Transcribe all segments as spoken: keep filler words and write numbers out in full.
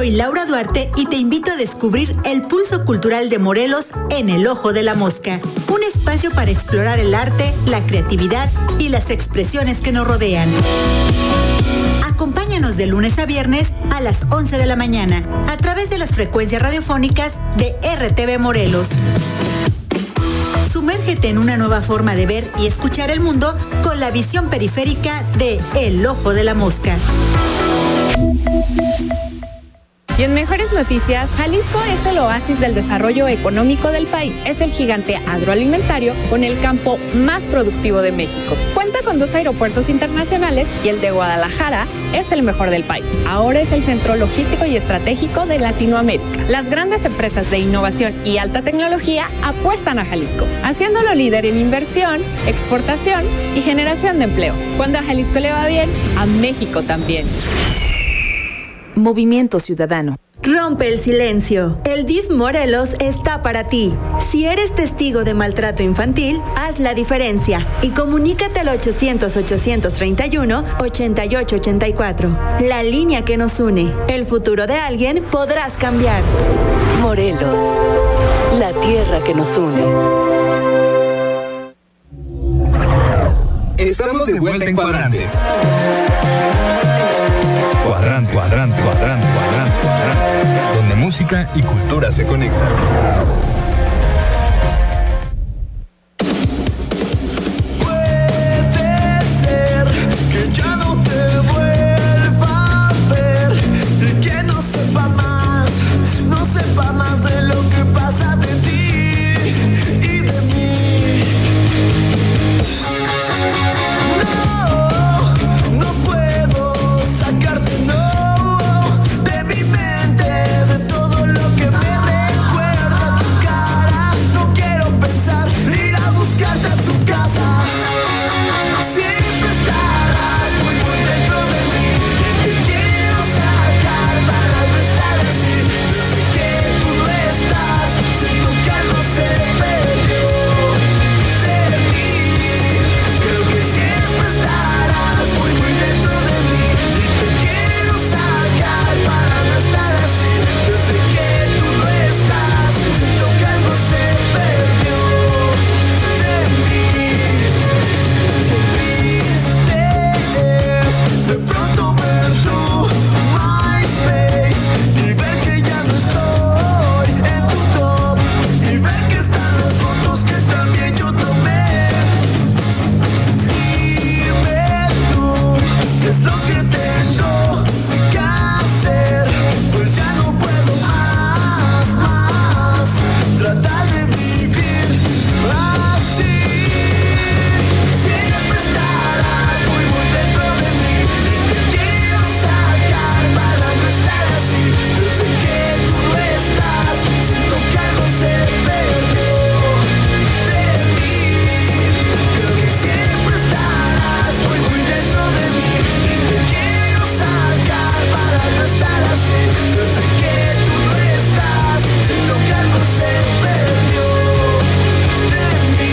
Soy Laura Duarte y te invito a descubrir el pulso cultural de Morelos en El Ojo de la Mosca, un espacio para explorar el arte, la creatividad y las expresiones que nos rodean. Acompáñanos de lunes a viernes a las once de la mañana a través de las frecuencias radiofónicas de R T V Morelos. Sumérgete en una nueva forma de ver y escuchar el mundo con la visión periférica de El Ojo de la Mosca. Y en Mejores Noticias, Jalisco es el oasis del desarrollo económico del país. Es el gigante agroalimentario con el campo más productivo de México. Cuenta con dos aeropuertos internacionales y el de Guadalajara es el mejor del país. Ahora es el centro logístico y estratégico de Latinoamérica. Las grandes empresas de innovación y alta tecnología apuestan a Jalisco, haciéndolo líder en inversión, exportación y generación de empleo. Cuando a Jalisco le va bien, a México también. Movimiento Ciudadano. Rompe el silencio. El D I F Morelos está para ti. Si eres testigo de maltrato infantil, haz la diferencia y comunícate al ochocientos, ochocientos treinta y uno, ochenta y ocho ochenta y cuatro. La línea que nos une. El futuro de alguien podrás cambiar. Morelos, la tierra que nos une. Estamos de vuelta en Cuadrante. Cuadrante, cuadrante, cuadrante, cuadrante, cuadrante, donde música y cultura se conectan. Puede ser que ya no te vuelva a ver y que no sepa más, no sepa más de lo que pasa de ti y de mí. No, no puedo sacarte no de mi mente, de todo lo que me recuerda tu cara. No quiero pensar ir a buscarte a tu casa. Siempre estarás muy muy dentro de mí y te quiero sacar para no estar así. Desde que tú no estás, siento que algo se perdió de mí. Creo que siempre estarás muy muy dentro de mí y te quiero sacar para no estar así. Desde que tú no estás, siento que algo se perdió de mí. Qué triste es de pronto ver tu MySpace y ver que ya no estoy en tu top y ver que están las fotos que también yo tomé. Dime tú, ¿qué es lo que tengo que hacer? Pues ya no puedo más, más tratar de vivir así. Siempre estarás muy muy dentro de mí y te quiero sacar para no estar así. Desde que tú no estás, siento que algo se perdió de mí. Creo que siempre estarás muy muy dentro de mí y te quiero sacar para no estar así. Desde que tú no estás, siento que algo se perdió de mí.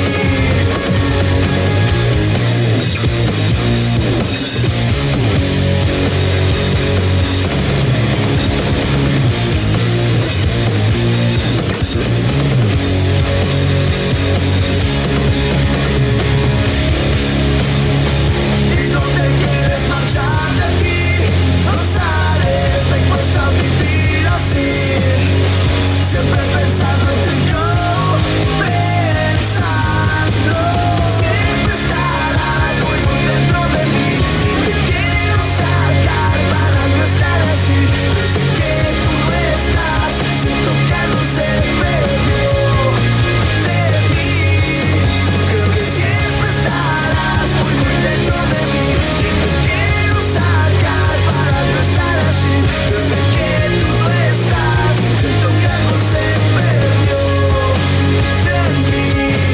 Y no te quieres marchar de aquí, no sales, me cuesta vivir así. Siempre pensando en ti yo, pensando. Siempre estarás muy muy dentro de mí y te quiero sacar para no estar así. Desde que tú no estás, siento que algo se perdió de mí. Creo que siempre estarás muy muy dentro de mí y te quiero sacar para no estar así. Desde que tú no estás, siento que algo se perdió de mí.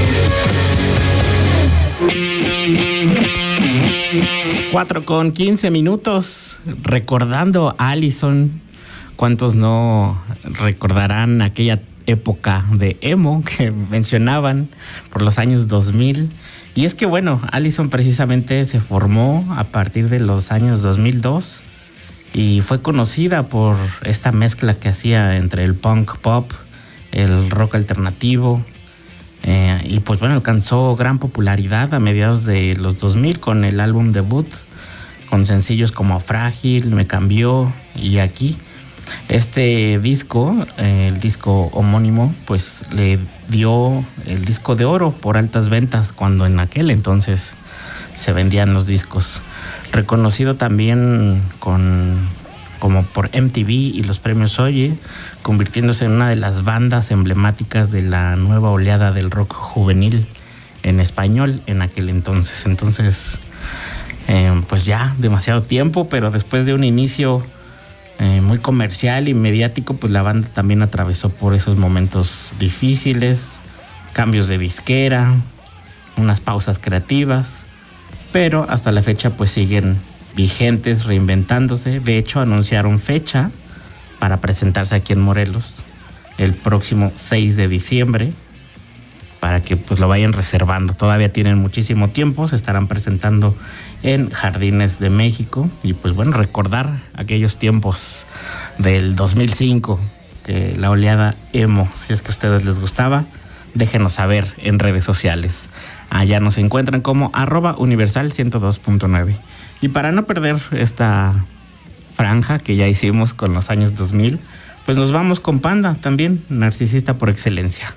Cuatro con quince minutos, recordando a Allison. ¿Cuántos no recordarán aquella época de emo que mencionaban por los años dos mil? Y es que bueno, Allison precisamente se formó a partir de los años dos mil dos y fue conocida por esta mezcla que hacía entre el punk pop, el rock alternativo, eh, y pues bueno, alcanzó gran popularidad a mediados de los dos mil con el álbum debut, con sencillos como Frágil, Me Cambió y Aquí. Este disco, eh, el disco homónimo, pues le dio el disco de oro por altas ventas, cuando en aquel entonces se vendían los discos. Reconocido también con, como por M T V y los premios Oye, convirtiéndose en una de las bandas emblemáticas de la nueva oleada del rock juvenil en español en aquel entonces. Entonces, eh, pues ya demasiado tiempo, pero después de un inicio eh, muy comercial y mediático, pues la banda también atravesó por esos momentos difíciles, cambios de disquera, unas pausas creativas, pero hasta la fecha pues siguen vigentes, reinventándose. De hecho, anunciaron fecha para presentarse aquí en Morelos el próximo seis de diciembre, para que pues lo vayan reservando. Todavía tienen muchísimo tiempo, se estarán presentando en Jardines de México. Y pues bueno, recordar aquellos tiempos del dos mil cinco, que la oleada emo, si es que a ustedes les gustaba, déjenos saber en redes sociales. Allá nos encuentran como arroba universal ciento dos punto nueve. Y para no perder esta franja que ya hicimos con los años dos mil, pues nos vamos con Panda, también narcisista por excelencia.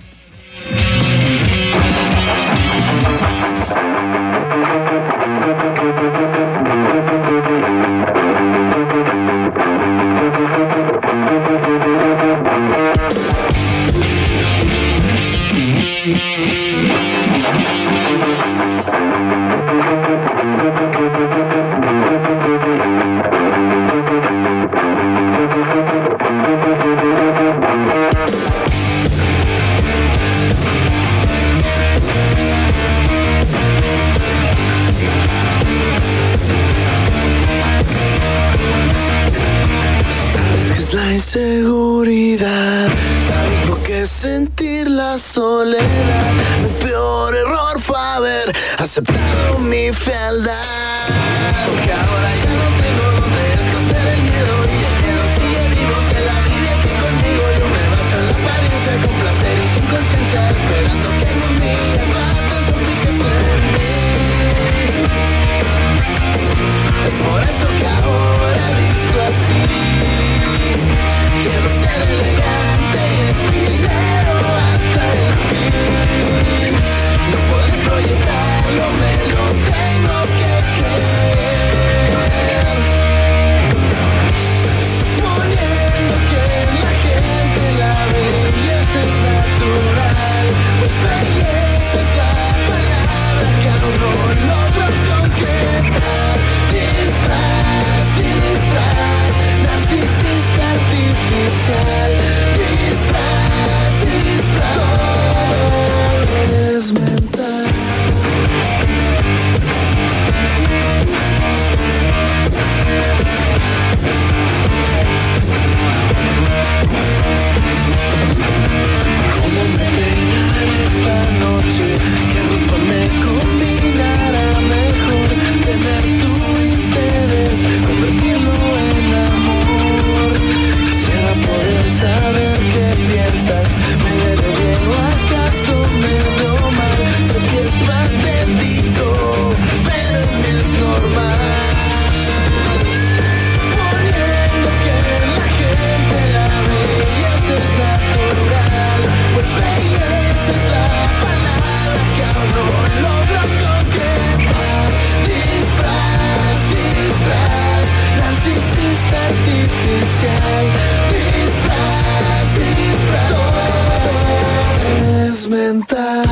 Inseguridad, sabes lo que es sentir la soledad. Mi peor error fue haber aceptado mi fealdad, porque ahora ya no tengo donde esconder el miedo, y el miedo sigue vivo, se la vive aquí conmigo. Yo me baso en la apariencia, con placer y sin conciencia, esperando que algún día mates o piques en mí. Es por eso que ahora he visto así. Quiero ser elegante y estilero hasta el fin. No puedo proyectarlo, me lo tengo que creer. Suponiendo que la gente la belleza es natural, pues belleza es la palabra que aún no logro concretar. Disfraz, disfraz, narcisista artificial, disfraz, disfraz, es mental. ¿Cómo me peinar esta noche? ¿Qué ropa me combinará mejor? Tener tu interés, convertirlo en amor. Quisiera poder saber qué piensas. ¿Me veré bien o acaso me veo mal? Sé que es patético, pero es normal. Suponiendo que la gente la belleza es natural, pues belleza es la palabra que aún no logro concretar. Disfraz, disfraz, narcisista artificial, disfraz, disfraz, es mental.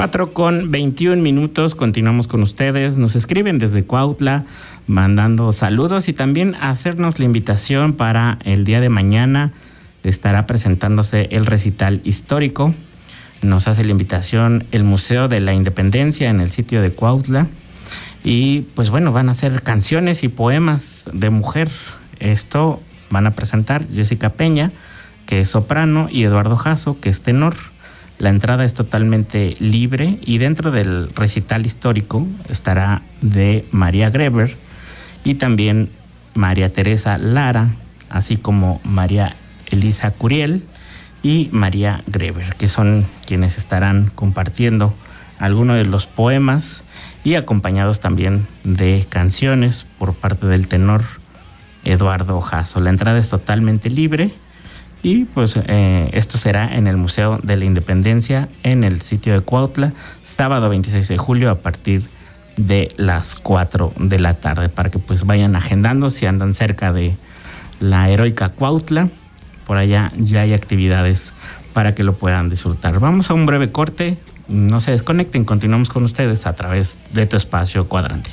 cuatro con veintiún minutos, continuamos con ustedes. Nos escriben desde Cuautla, mandando saludos y también hacernos la invitación para el día de mañana. Estará presentándose el recital histórico. Nos hace la invitación el Museo de la Independencia en el sitio de Cuautla. Y pues bueno, van a hacer canciones y poemas de mujer. Esto van a presentar Jessica Peña, que es soprano, y Eduardo Jasso, que es tenor. La entrada es totalmente libre y dentro del recital histórico estará de María Greber y también María Teresa Lara, así como María Elisa Curiel y María Greber, que son quienes estarán compartiendo algunos de los poemas y acompañados también de canciones por parte del tenor Eduardo Jasso. La entrada es totalmente libre. Y pues eh, esto será en el Museo de la Independencia, en el sitio de Cuautla, sábado veintiséis de julio a partir de las cuatro de la tarde, para que pues vayan agendando si andan cerca de la heroica Cuautla. Por allá ya hay actividades para que lo puedan disfrutar. Vamos a un breve corte, no se desconecten, continuamos con ustedes a través de tu espacio Cuadrante.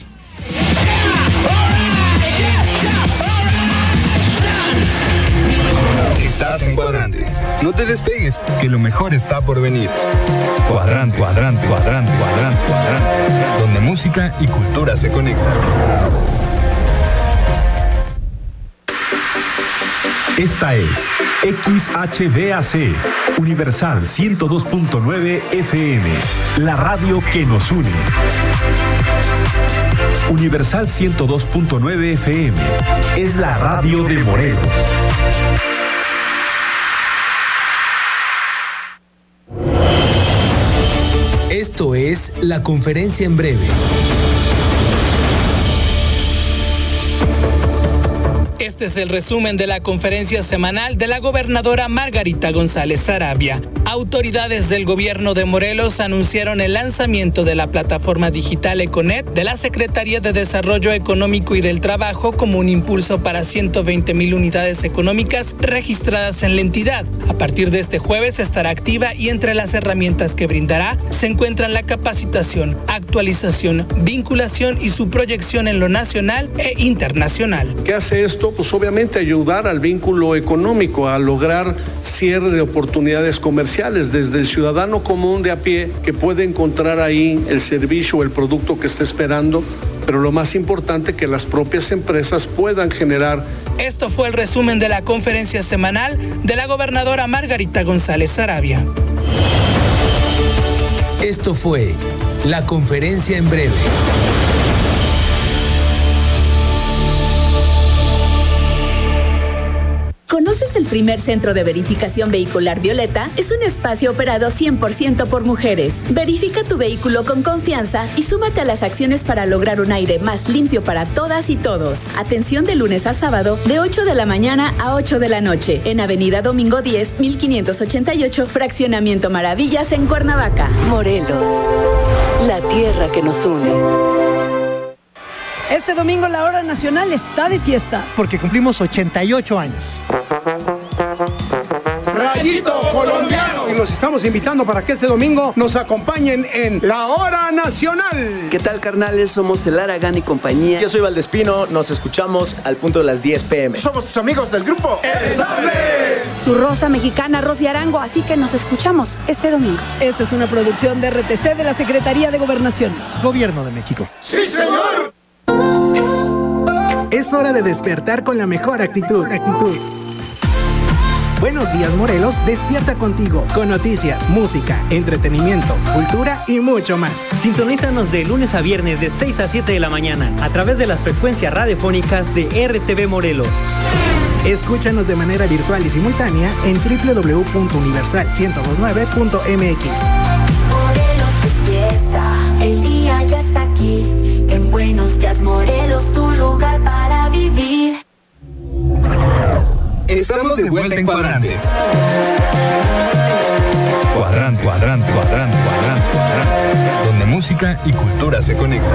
Estás en Cuadrante. No te despegues, que lo mejor está por venir. Cuadrante, cuadrante, cuadrante, cuadrante, cuadrante. Donde música y cultura se conectan. Esta es X H B A C, Universal ciento dos punto nueve F M, la radio que nos une. Universal ciento dos punto nueve F M es la radio de Morelos. Esto es la conferencia en breve. Este es el resumen de la conferencia semanal de la gobernadora Margarita González Sarabia. Autoridades del gobierno de Morelos anunciaron el lanzamiento de la plataforma digital Econet de la Secretaría de Desarrollo Económico y del Trabajo como un impulso para ciento veinte mil unidades económicas registradas en la entidad. A partir de este jueves estará activa y entre las herramientas que brindará se encuentran la capacitación, actualización, vinculación y su proyección en lo nacional e internacional. ¿Qué hace esto? Pues obviamente ayudar al vínculo económico, a lograr cierre de oportunidades comerciales desde el ciudadano común de a pie que puede encontrar ahí el servicio o el producto que está esperando, pero lo más importante, que las propias empresas puedan generar. Esto fue el resumen de la conferencia semanal de la gobernadora Margarita González Sarabia. Esto fue la conferencia en breve. ¿Conoces el primer centro de verificación vehicular Violeta? Es un espacio operado cien por ciento por mujeres. Verifica tu vehículo con confianza y súmate a las acciones para lograr un aire más limpio para todas y todos. Atención de lunes a sábado, de ocho de la mañana a ocho de la noche, en Avenida Domingo diez, mil quinientos ochenta y ocho, Fraccionamiento Maravillas, en Cuernavaca. Morelos, la tierra que nos une. Este domingo la hora nacional está de fiesta. Porque cumplimos ochenta y ocho años. Rayito colombiano. Y los estamos invitando para que este domingo nos acompañen en la hora nacional. ¿Qué tal, carnales? Somos el Aragán y compañía. Yo soy Valdespino. Nos escuchamos al punto de las diez pm. Somos tus amigos del grupo El Sable. Su rosa mexicana, Rosy Arango. Así que nos escuchamos este domingo. Esta es una producción de R T C de la Secretaría de Gobernación. Gobierno de México. ¡Sí, señor! Es hora de despertar con la mejor actitud. actitud. Buenos días, Morelos, despierta contigo con noticias, música, entretenimiento, cultura y mucho más. Sintonízanos de lunes a viernes de seis a siete de la mañana a través de las frecuencias radiofónicas de R T V Morelos. Escúchanos de manera virtual y simultánea en doble u doble u doble u punto universal ciento veintinueve punto m x. Morelos despierta, el día ya está aquí. En Buenos Días, Morelos, tu lugar para vivir. Estamos de vuelta en Cuadrante. Cuadrante, cuadrante, cuadrante, cuadrante, cuadrante. Donde música y cultura se conectan.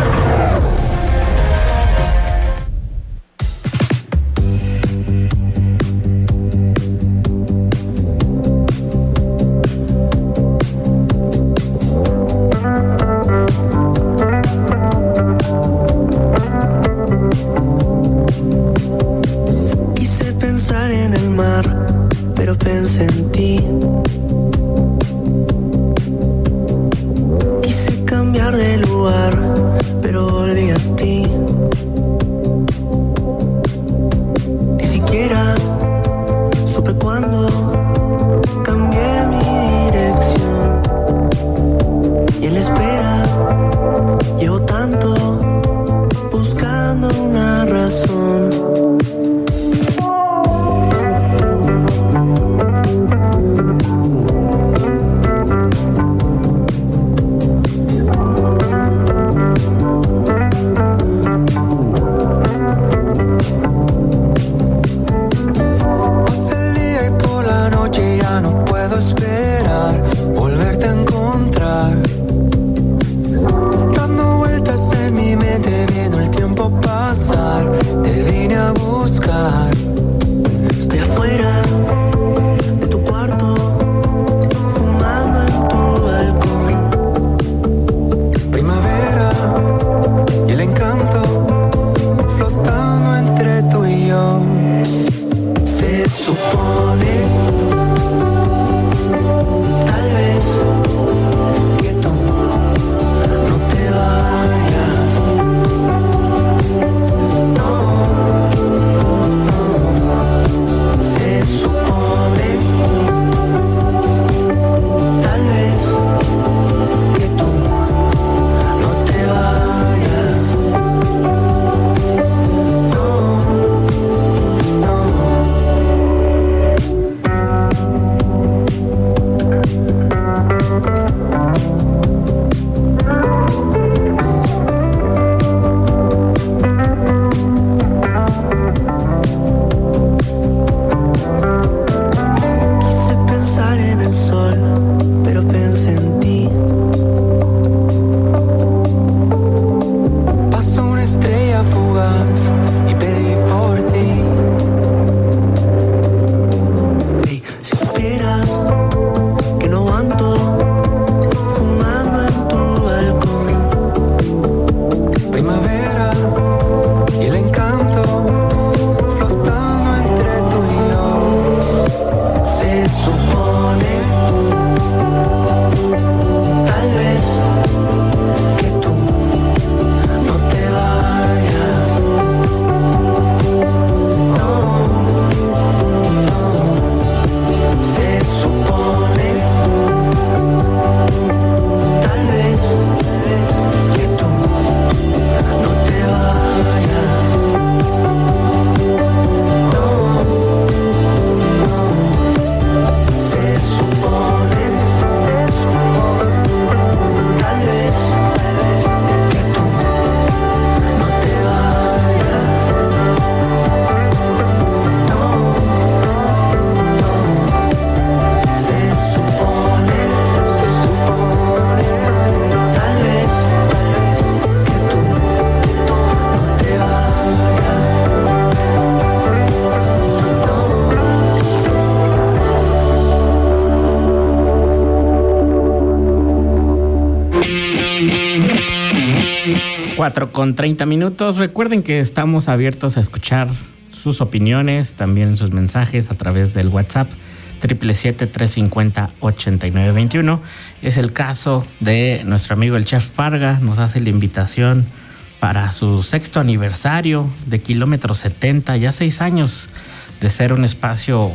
cuatro con treinta minutos. Recuerden que estamos abiertos a escuchar sus opiniones, también sus mensajes a través del WhatsApp siete siete siete, tres cinco cero, ocho nueve dos uno. Es el caso de nuestro amigo el Chef Parga. Nos hace la invitación para su sexto aniversario de Kilómetro setenta, ya seis años de ser un espacio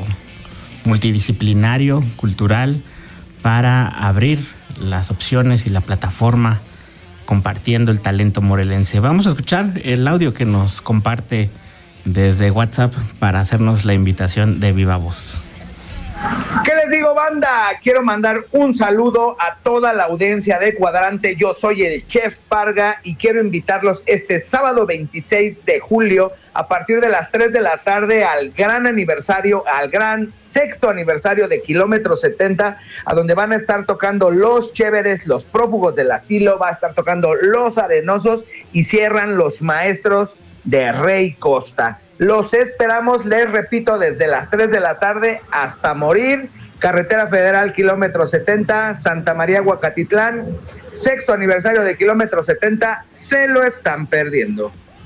multidisciplinario, cultural, para abrir las opciones y la plataforma compartiendo el talento morelense. Vamos a escuchar el audio que nos comparte desde WhatsApp para hacernos la invitación de viva voz. ¿Qué les digo, banda? Quiero mandar un saludo a toda la audiencia de Cuadrante. Yo soy el Chef Parga y quiero invitarlos este sábado veintiséis de julio a partir de las tres de la tarde al gran aniversario, al gran sexto aniversario de Kilómetro setenta, a donde van a estar tocando Los Chéveres, Los Prófugos del Asilo, va a estar tocando Los Arenosos y cierran Los Maestros de Rey Costa. Los esperamos, les repito, desde las tres de la tarde hasta morir. Carretera Federal, Kilómetro setenta, Santa María, Huacatitlán. Sexto aniversario de Kilómetro setenta, se lo están perdiendo.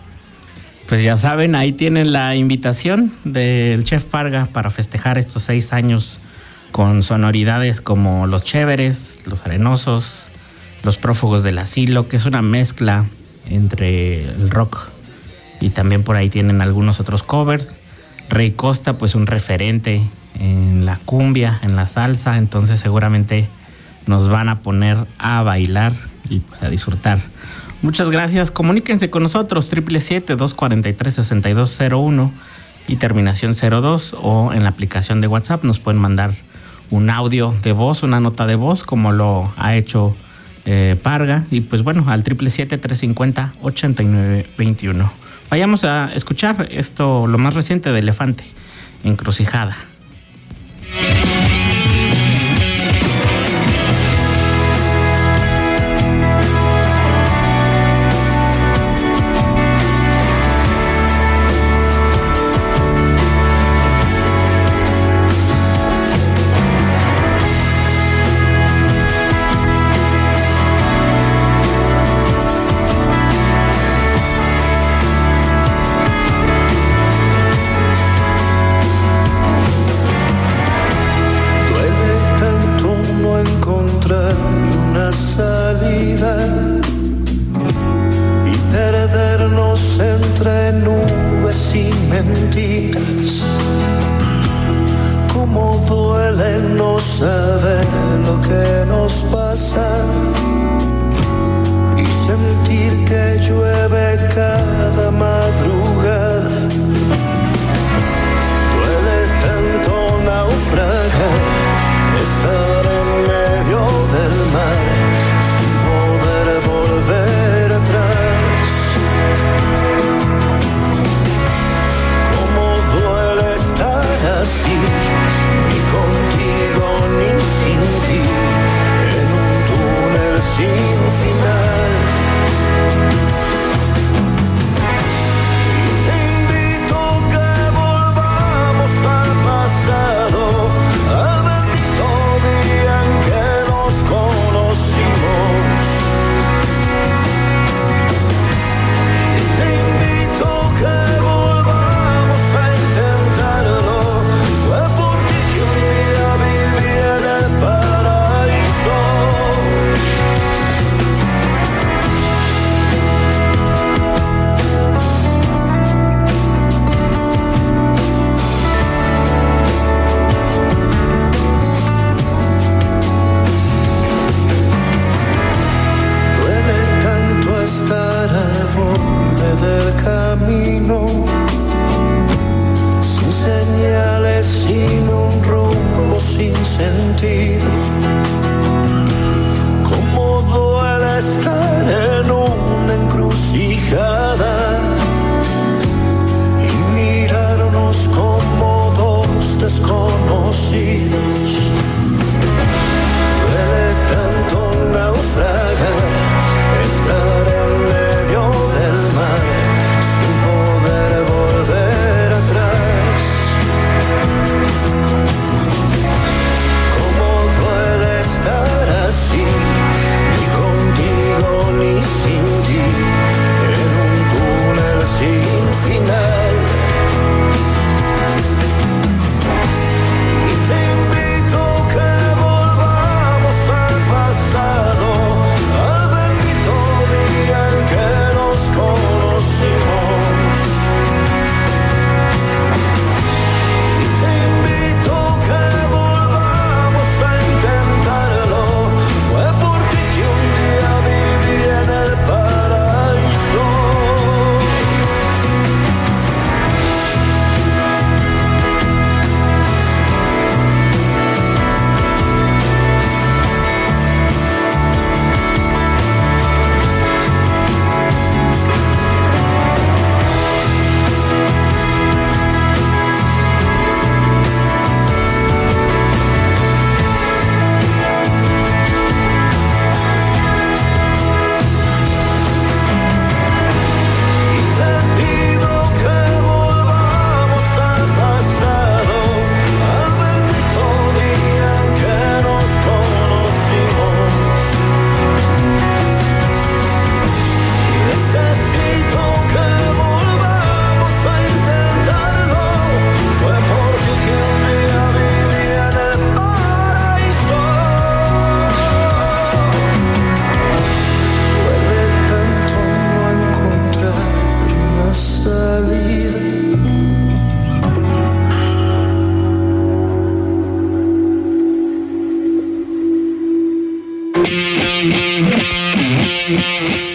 Pues ya saben, ahí tienen la invitación del Chef Parga para festejar estos seis años con sonoridades como Los Chéveres, Los Arenosos, Los Prófugos del Asilo, que es una mezcla entre el rock y también por ahí tienen algunos otros covers. Rey Costa, pues un referente en la cumbia, en la salsa, entonces seguramente nos van a poner a bailar y pues a disfrutar. Muchas gracias, comuníquense con nosotros, siete siete siete, dos cuatro tres, seis dos cero uno y terminación cero dos, o en la aplicación de WhatsApp nos pueden mandar un audio de voz, una nota de voz, como lo ha hecho eh, Parga, y pues bueno, al siete siete siete, tres cinco cero, ocho nueve dos uno. Vayamos a escuchar esto, lo más reciente de Elefante, Encrucijada.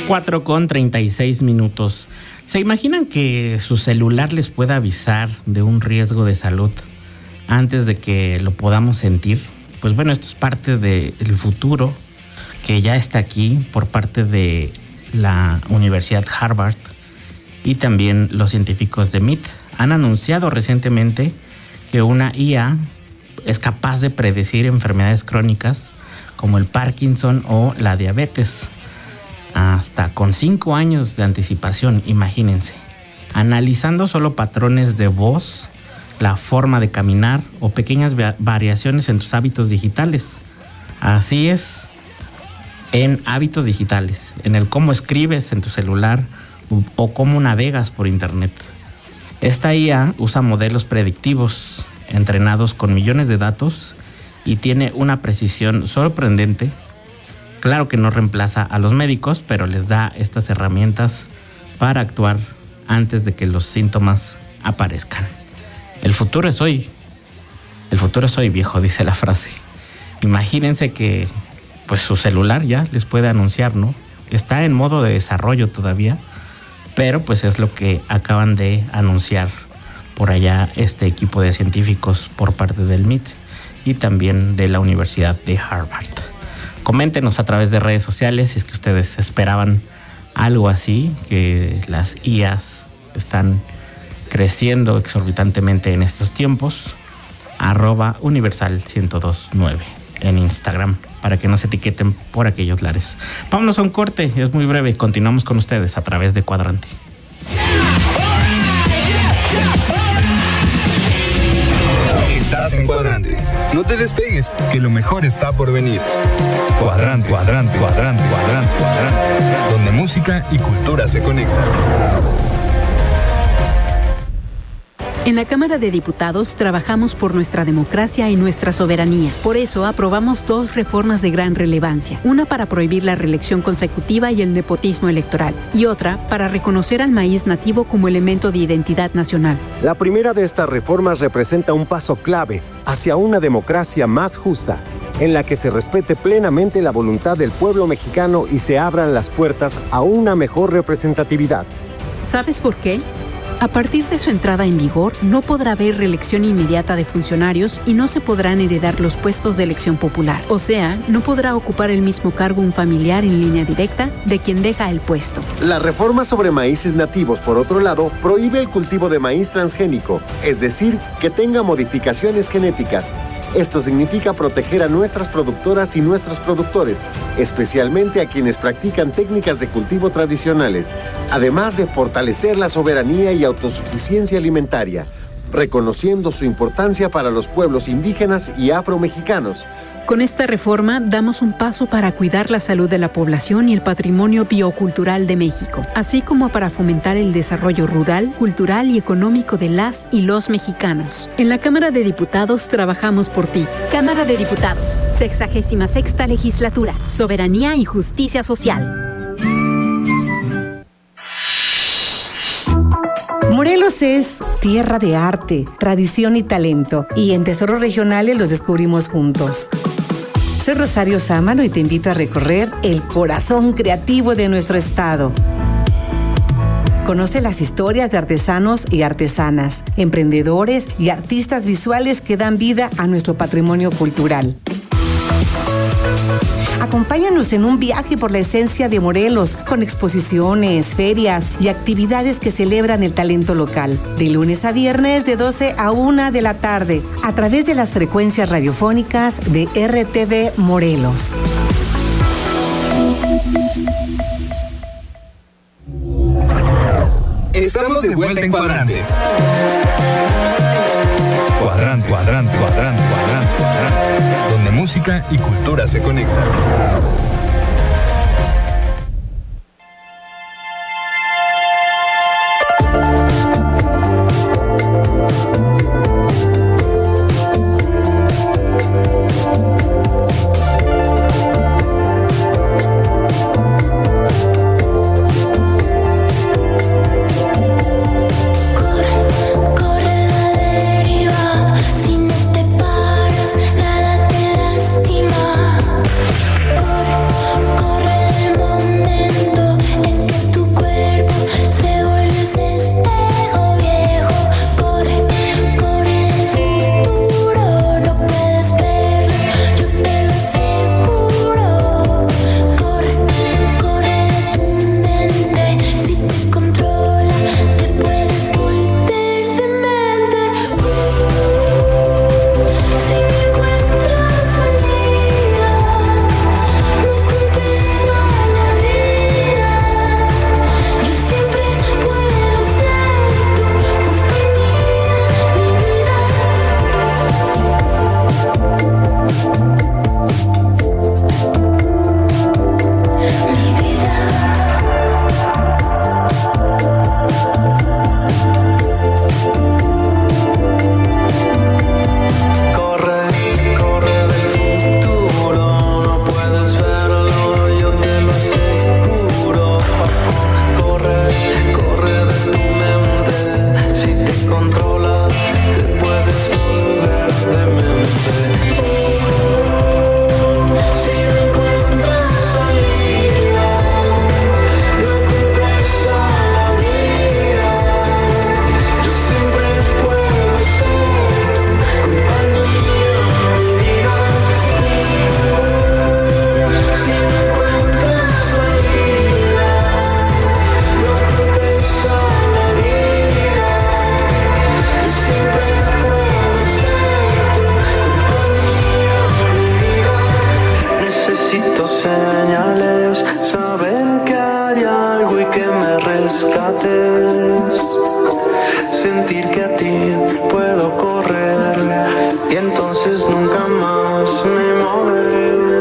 cuatro con treinta y seis minutos. ¿Se imaginan que su celular les pueda avisar de un riesgo de salud antes de que lo podamos sentir? Pues bueno, esto es parte del futuro que ya está aquí por parte de la Universidad Harvard y también los científicos de M I T. Han anunciado recientemente que una I A es capaz de predecir enfermedades crónicas como el Parkinson o la diabetes, hasta con cinco años de anticipación, imagínense, analizando solo patrones de voz, la forma de caminar o pequeñas variaciones en tus hábitos digitales. Así es, en hábitos digitales, en el cómo escribes en tu celular o cómo navegas por internet. Esta I A usa modelos predictivos entrenados con millones de datos y tiene una precisión sorprendente. Claro que no reemplaza a los médicos, pero les da estas herramientas para actuar antes de que los síntomas aparezcan. El futuro es hoy. El futuro es hoy, viejo, dice la frase. Imagínense que pues su celular ya les puede anunciar, ¿no? Está en modo de desarrollo todavía, pero pues es lo que acaban de anunciar por allá este equipo de científicos por parte del M I T y también de la Universidad de Harvard. Coméntenos a través de redes sociales si es que ustedes esperaban algo así, que las I As están creciendo exorbitantemente en estos tiempos. Arroba Universal ciento dos punto nueve en Instagram, para que no se etiqueten por aquellos lares. Vámonos a un corte, es muy breve. Continuamos con ustedes a través de Cuadrante. Estás en Cuadrante. No te despegues, que lo mejor está por venir. Cuadrante, cuadrante, cuadrante, cuadrante, cuadrante. Donde música y cultura se conectan. En la Cámara de Diputados trabajamos por nuestra democracia y nuestra soberanía. Por eso aprobamos dos reformas de gran relevancia. Una para prohibir la reelección consecutiva y el nepotismo electoral. Y otra para reconocer al maíz nativo como elemento de identidad nacional. La primera de estas reformas representa un paso clave hacia una democracia más justa, en la que se respete plenamente la voluntad del pueblo mexicano y se abran las puertas a una mejor representatividad. ¿Sabes por qué? A partir de su entrada en vigor, no podrá haber reelección inmediata de funcionarios y no se podrán heredar los puestos de elección popular. O sea, no podrá ocupar el mismo cargo un familiar en línea directa de quien deja el puesto. La reforma sobre maíces nativos, por otro lado, prohíbe el cultivo de maíz transgénico, es decir, que tenga modificaciones genéticas. Esto significa proteger a nuestras productoras y nuestros productores, especialmente a quienes practican técnicas de cultivo tradicionales, además de fortalecer la soberanía y autosuficiencia alimentaria, reconociendo su importancia para los pueblos indígenas y afromexicanos. Con esta reforma damos un paso para cuidar la salud de la población y el patrimonio biocultural de México, así como para fomentar el desarrollo rural, cultural y económico de las y los mexicanos. En la Cámara de Diputados trabajamos por ti. Cámara de Diputados, sexagésima sexta legislatura, soberanía y justicia social. Morelos es tierra de arte, tradición y talento, y en Tesoros Regionales los descubrimos juntos. Soy Rosario Sámano y te invito a recorrer el corazón creativo de nuestro estado. Conoce las historias de artesanos y artesanas, emprendedores y artistas visuales que dan vida a nuestro patrimonio cultural. Acompáñanos en un viaje por la esencia de Morelos, con exposiciones, ferias y actividades que celebran el talento local. De lunes a viernes, de doce a una de la tarde, a través de las frecuencias radiofónicas de R T V Morelos. Estamos de vuelta en Cuadrante. Cuadrante, cuadrante, cuadrante, cuadrante, cuadrante. Donde música y cultura se conectan. Corre, rescates, sentir que a ti puedo correr y entonces nunca más me moveré.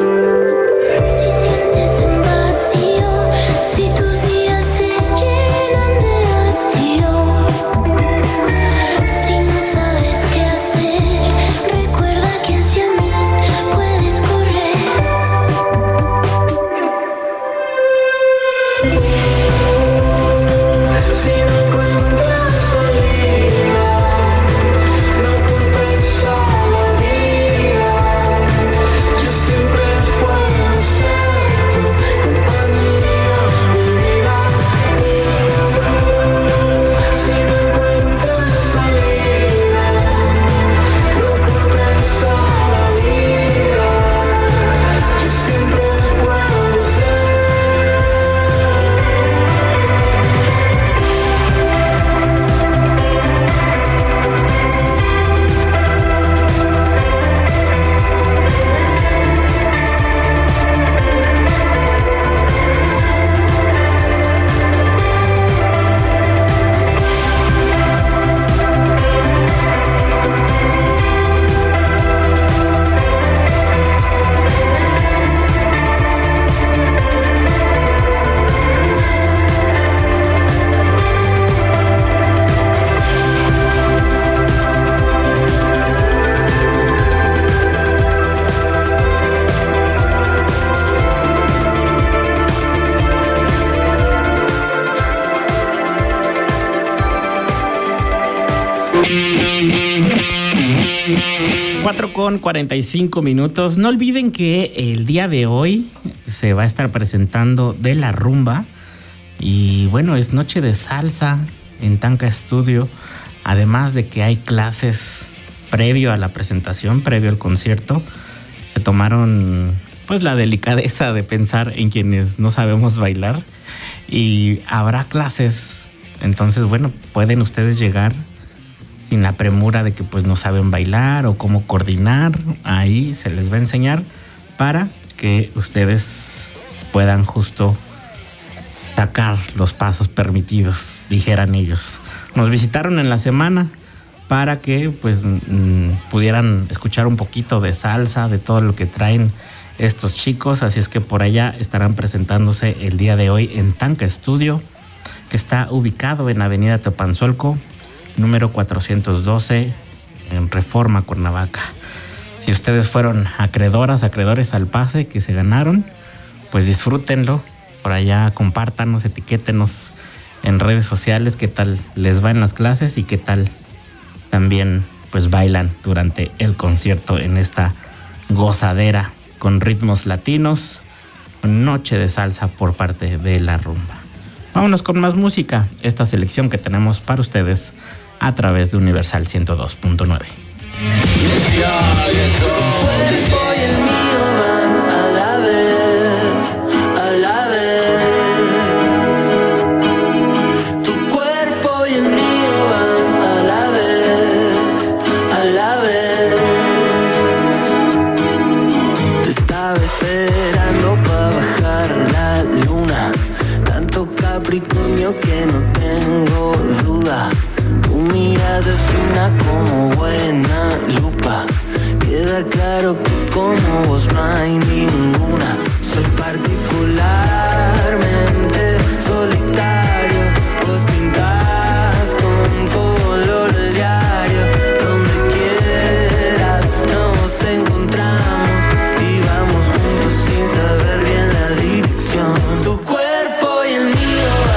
cuatro con cuarenta y cinco minutos. No olviden que el día de hoy se va a estar presentando De la Rumba. Y bueno, es noche de salsa en Tanka Studio. Además de que hay clases previo a la presentación, previo al concierto. Se tomaron pues la delicadeza de pensar en quienes no sabemos bailar. Y habrá clases. Entonces, bueno, pueden ustedes llegar sin la premura de que pues no saben bailar o cómo coordinar. Ahí se les va a enseñar para que ustedes puedan justo sacar los pasos permitidos, dijeran ellos. Nos visitaron en la semana para que pues mmm, pudieran escuchar un poquito de salsa, de todo lo que traen estos chicos. Así es que por allá estarán presentándose el día de hoy en Tanka Studio, que está ubicado en Avenida Teopanzolco, número cuatrocientos doce, en Reforma, Cuernavaca. Si ustedes fueron acreedoras, acreedores al pase que se ganaron, pues disfrútenlo. Por allá compártanos, etiquétenos en redes sociales qué tal les va en las clases y qué tal también pues bailan durante el concierto en esta gozadera con ritmos latinos, noche de salsa por parte de La Rumba. Vámonos con más música, esta selección que tenemos para ustedes a través de Universal ciento dos punto nueve. Capricornio que no tengo duda. Tu mirada es fina como buena lupa. Queda claro que como vos no hay ninguna. Soy particularmente solitario. Vos pintás con color el diario. Donde quieras nos encontramos y vamos juntos sin saber bien la dirección. Tu cuerpo y el mío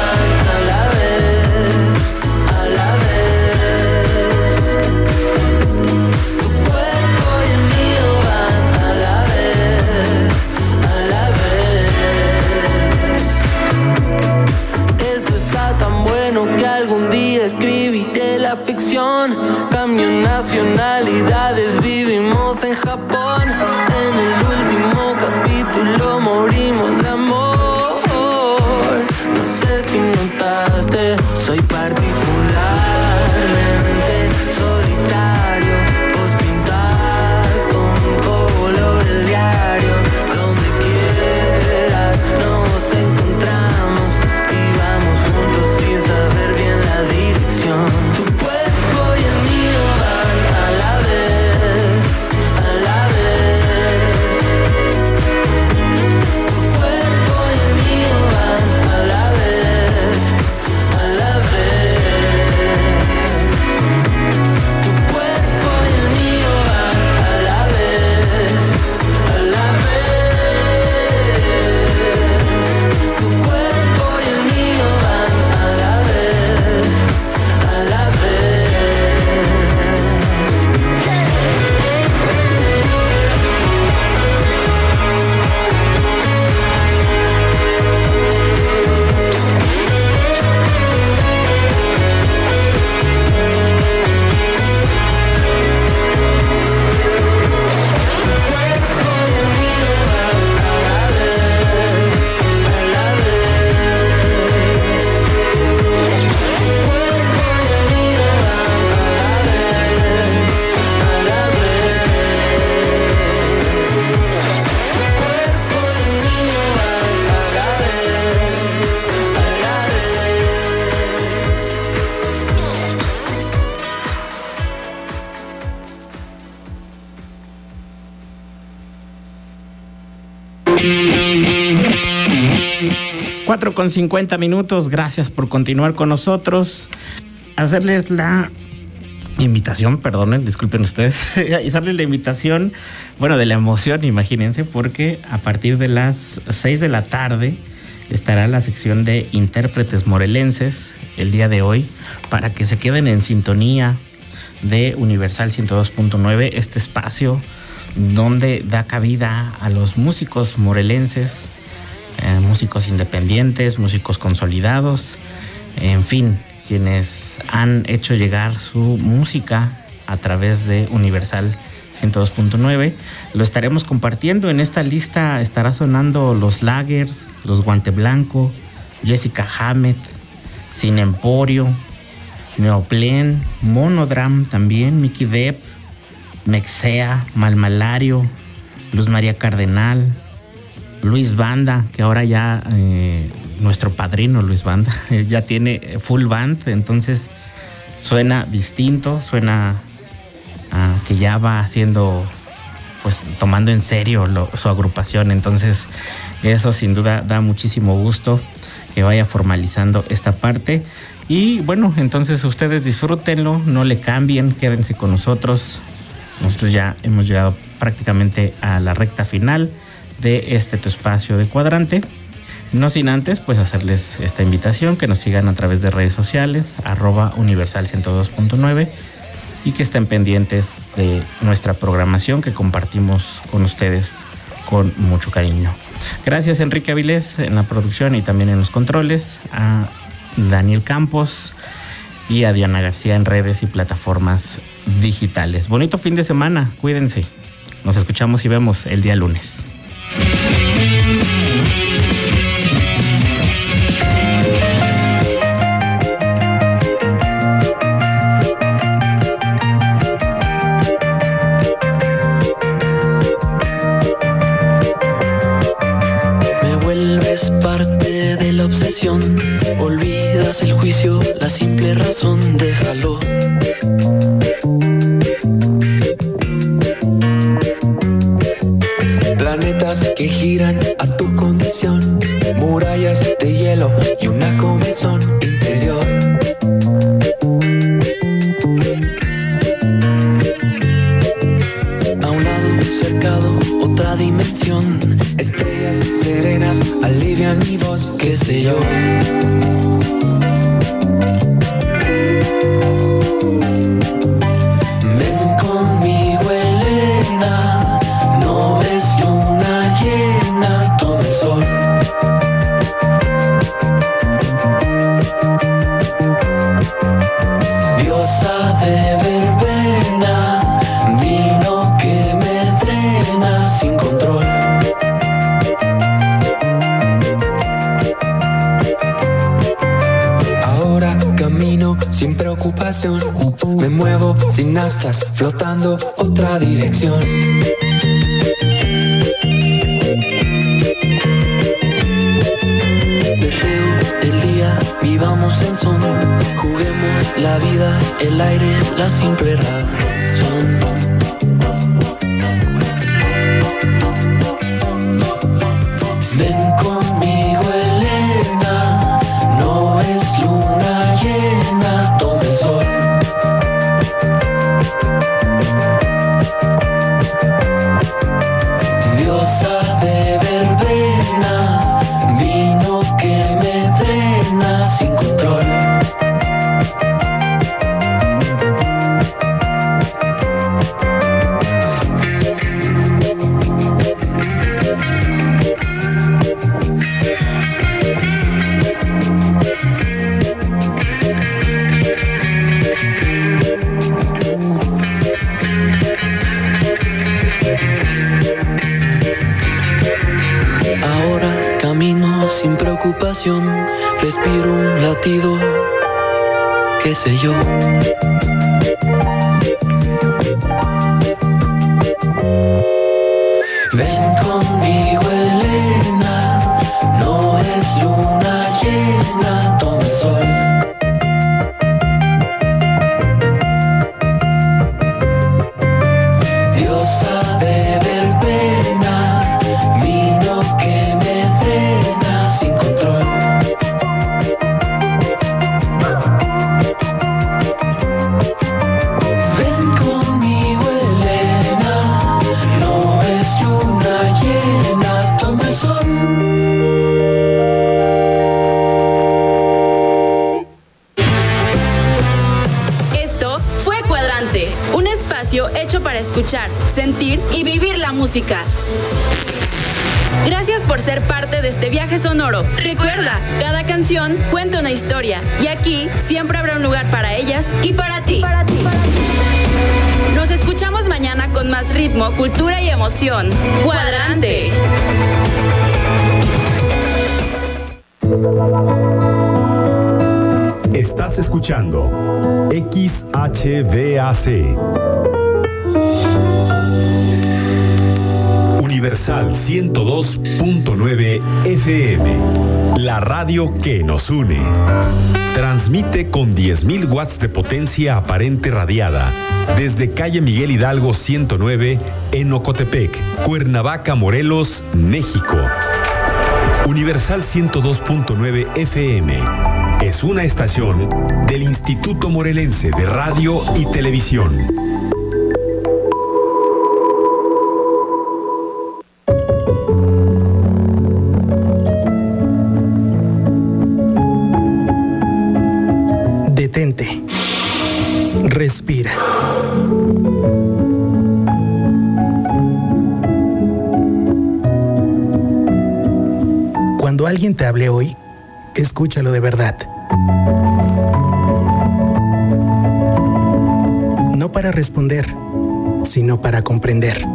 escribiré la ficción. Cambio nacionalidades, vivimos en Japón. En el último capítulo morimos de amor. No sé si notaste, soy particularmente solitario. Vos pintás con color el diario. Donde quieras nos encontramos y vamos juntos. cuatro con cincuenta minutos, gracias por continuar con nosotros. Hacerles la invitación, perdonen, disculpen ustedes, hacerles la invitación, bueno, de la emoción, imagínense, porque a partir de las seis de la tarde estará la sección de intérpretes morelenses el día de hoy, para que se queden en sintonía de Universal ciento dos punto nueve, este espacio donde da cabida a los músicos morelenses, eh, músicos independientes, músicos consolidados, en fin, quienes han hecho llegar su música a través de Universal ciento dos punto nueve. Lo estaremos compartiendo. En esta lista estará sonando Los Lagers, Los Guante Blanco, Jessica Hammett, Sin Emporio, Neoplen, Monodram también, Mickey Depp, Mexea, Malmalario, Luz María Cardenal, Luis Banda, que ahora ya eh, nuestro padrino Luis Banda ya tiene full band, entonces suena distinto, suena uh, que ya va haciendo, pues tomando en serio lo, su agrupación, entonces eso sin duda da muchísimo gusto que vaya formalizando esta parte. Y bueno, entonces ustedes disfrútenlo, no le cambien, quédense con nosotros. Nosotros ya hemos llegado prácticamente a la recta final de este tu espacio de Cuadrante. No sin antes, pues hacerles esta invitación, que nos sigan a través de redes sociales, arroba Universal ciento dos punto nueve, y que estén pendientes de nuestra programación que compartimos con ustedes con mucho cariño. Gracias Enrique Avilés en la producción y también en los controles, a Daniel Campos y a Diana García en redes y plataformas digitales. Bonito fin de semana, cuídense. Nos escuchamos y vemos el día lunes. Me vuelves parte de la obsesión, olvidas el juicio, la simple razón, déjalo. Planetas que giran a tu condición, murallas de hielo y una comezón interior. A un lado cercado, otra dimensión, estrellas serenas alivian mi voz, qué sé yo. Me muevo sin astas, flotando otra dirección. Deseo el día, vivamos en son, juguemos la vida, el aire, la simple razón. Ven conmigo, Elena, no es luna llena, toma el sol. Diosa de verbena, vino que me drena sin control. Ahora camino sin preocupación, respiro un latido, qué sé yo. Ven conmigo, Elena, no es luna llena, toma el sol. Diosa de verbena, vino que me drena sin control. espacio hecho para escuchar, sentir y vivir la música. Gracias por ser parte de este viaje sonoro. Recuerda, cada canción cuenta una historia y aquí siempre habrá un lugar para ellas y para ti. Para ti, para ti. Nos escuchamos mañana con más ritmo, cultura y emoción. Cuadrante. Estás escuchando X H V A C. Universal ciento dos punto nueve F M, la radio que nos une. Transmite con diez mil watts de potencia aparente radiada desde calle Miguel Hidalgo ciento nueve en Ocotepec, Cuernavaca, Morelos, México. Universal ciento dos punto nueve F M es una estación del Instituto Morelense de Radio y Televisión. Detente. Respira. Cuando alguien te hable hoy, escúchalo de verdad. No para responder, sino para comprender.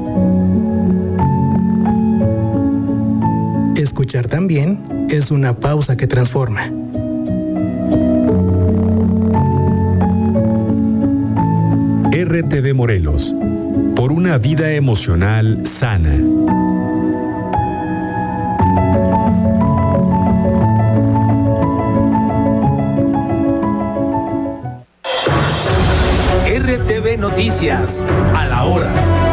Escuchar también es una pausa que transforma. R T V Morelos, por una vida emocional sana. R T V Noticias, a la hora.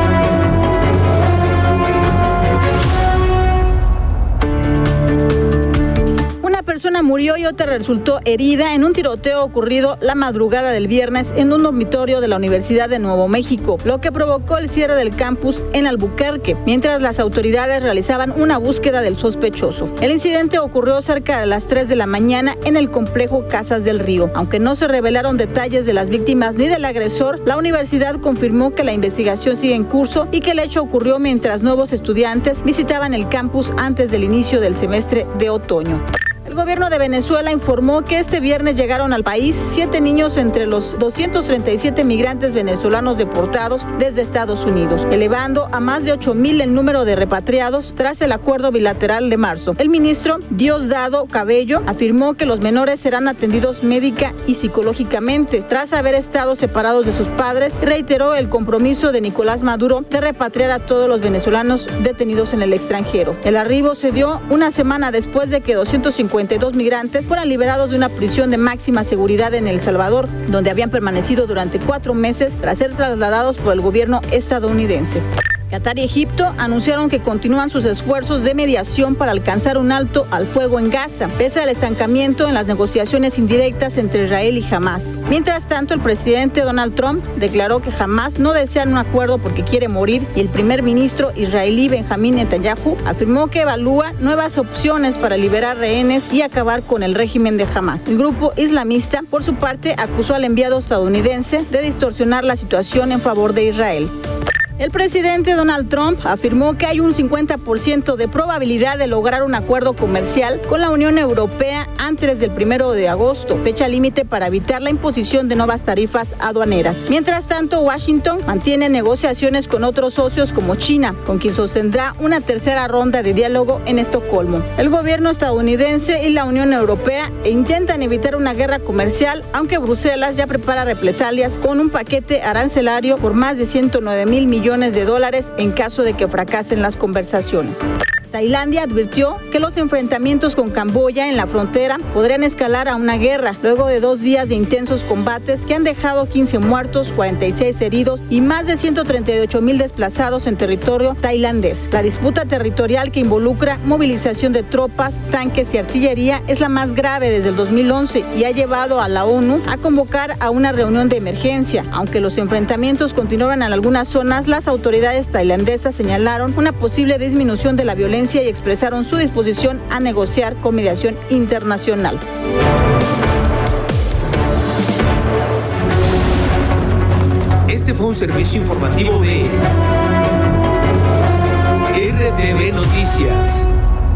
Persona murió y otra resultó herida en un tiroteo ocurrido la madrugada del viernes en un dormitorio de la Universidad de Nuevo México, lo que provocó el cierre del campus en Albuquerque, mientras las autoridades realizaban una búsqueda del sospechoso. El incidente ocurrió cerca de las tres de la mañana en el complejo Casas del Río. Aunque no se revelaron detalles de las víctimas ni del agresor, la universidad confirmó que la investigación sigue en curso y que el hecho ocurrió mientras nuevos estudiantes visitaban el campus antes del inicio del semestre de otoño. El gobierno de Venezuela informó que este viernes llegaron al país siete niños entre los doscientos treinta y siete migrantes venezolanos deportados desde Estados Unidos, elevando a más de ocho mil el número de repatriados tras el acuerdo bilateral de marzo. El ministro Diosdado Cabello afirmó que los menores serán atendidos médica y psicológicamente tras haber estado separados de sus padres y reiteró el compromiso de Nicolás Maduro de repatriar a todos los venezolanos detenidos en el extranjero. El arribo se dio una semana después de que doscientos cincuenta y dos migrantes fueron liberados de una prisión de máxima seguridad en El Salvador, donde habían permanecido durante cuatro meses tras ser trasladados por el gobierno estadounidense. Qatar y Egipto anunciaron que continúan sus esfuerzos de mediación para alcanzar un alto al fuego en Gaza, pese al estancamiento en las negociaciones indirectas entre Israel y Hamás. Mientras tanto, el presidente Donald Trump declaró que Hamás no desea un acuerdo porque quiere morir y el primer ministro israelí Benjamín Netanyahu afirmó que evalúa nuevas opciones para liberar rehenes y acabar con el régimen de Hamás. El grupo islamista, por su parte, acusó al enviado estadounidense de distorsionar la situación en favor de Israel. El presidente Donald Trump afirmó que hay un cincuenta por ciento de probabilidad de lograr un acuerdo comercial con la Unión Europea antes del primero de agosto, fecha límite para evitar la imposición de nuevas tarifas aduaneras. Mientras tanto, Washington mantiene negociaciones con otros socios como China, con quien sostendrá una tercera ronda de diálogo en Estocolmo. El gobierno estadounidense y la Unión Europea intentan evitar una guerra comercial, aunque Bruselas ya prepara represalias con un paquete arancelario por más de ciento nueve mil millones de dólares en caso de que fracasen las conversaciones. Tailandia advirtió que los enfrentamientos con Camboya en la frontera podrían escalar a una guerra luego de dos días de intensos combates que han dejado quince muertos, cuarenta y seis heridos y más de ciento treinta y ocho mil desplazados en territorio tailandés. La disputa territorial que involucra movilización de tropas, tanques y artillería es la más grave desde el dos mil once y ha llevado a la ONU a convocar a una reunión de emergencia. Aunque los enfrentamientos continuaban en algunas zonas, las autoridades tailandesas señalaron una posible disminución de la violencia y expresaron su disposición a negociar con mediación internacional. Este fue un servicio informativo de R T V Noticias.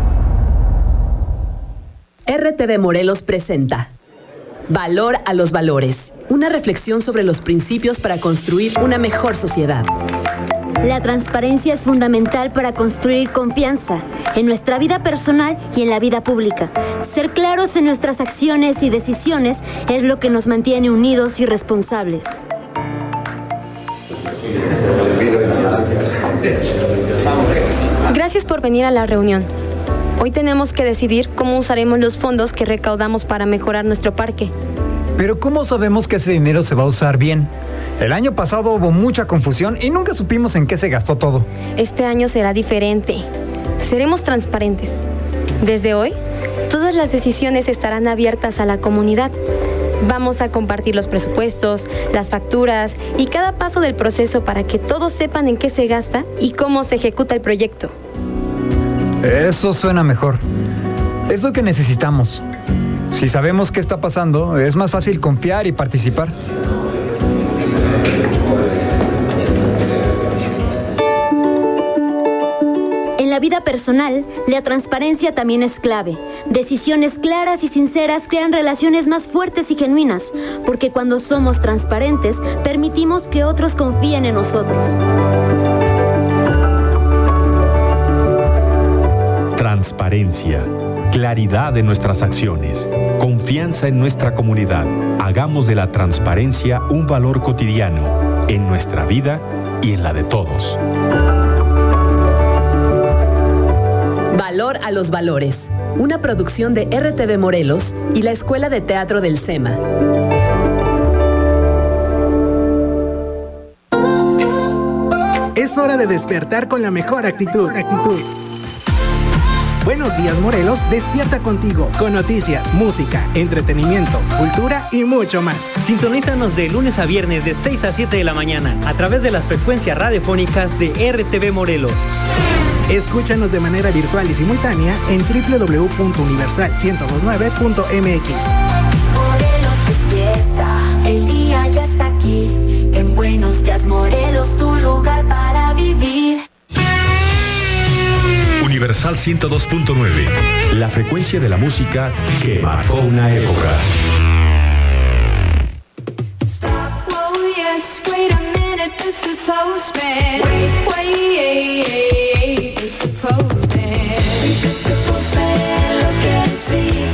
R T V Morelos presenta Valor a los valores, una reflexión sobre los principios para construir una mejor sociedad. La transparencia es fundamental para construir confianza en nuestra vida personal y en la vida pública. Ser claros en nuestras acciones y decisiones es lo que nos mantiene unidos y responsables. Gracias por venir a la reunión. Hoy tenemos que decidir cómo usaremos los fondos que recaudamos para mejorar nuestro parque. Pero ¿cómo sabemos que ese dinero se va a usar bien? El año pasado hubo mucha confusión y nunca supimos en qué se gastó todo. Este año será diferente. Seremos transparentes. Desde hoy, todas las decisiones estarán abiertas a la comunidad. Vamos a compartir los presupuestos, las facturas y cada paso del proceso para que todos sepan en qué se gasta y cómo se ejecuta el proyecto. Eso suena mejor. Es lo que necesitamos. Si sabemos qué está pasando, es más fácil confiar y participar. En la vida personal, la transparencia también es clave. Decisiones claras y sinceras crean relaciones más fuertes y genuinas, porque cuando somos transparentes, permitimos que otros confíen en nosotros. Transparencia, claridad en nuestras acciones, confianza en nuestra comunidad. Hagamos de la transparencia un valor cotidiano en nuestra vida y en la de todos. Valor a los valores, una producción de R T V Morelos y la Escuela de Teatro del SEMA. Es hora de despertar con la mejor actitud. actitud. Buenos días, Morelos, despierta contigo con noticias, música, entretenimiento, cultura y mucho más. Sintonízanos de lunes a viernes de seis a siete de la mañana a través de las frecuencias radiofónicas de R T V Morelos. Escúchanos de manera virtual y simultánea en doble u doble u doble u punto universal ciento veintinueve punto m x. Morelos despierta, el día ya está aquí. En Buenos Días, Morelos, tu lugar para vivir. Universal ciento dos punto nueve, la frecuencia de la música que marcó una época. Stop, oh yes, wait a minute, mister Postman. Wait, wait, mister Postman. mister Postman, look and see.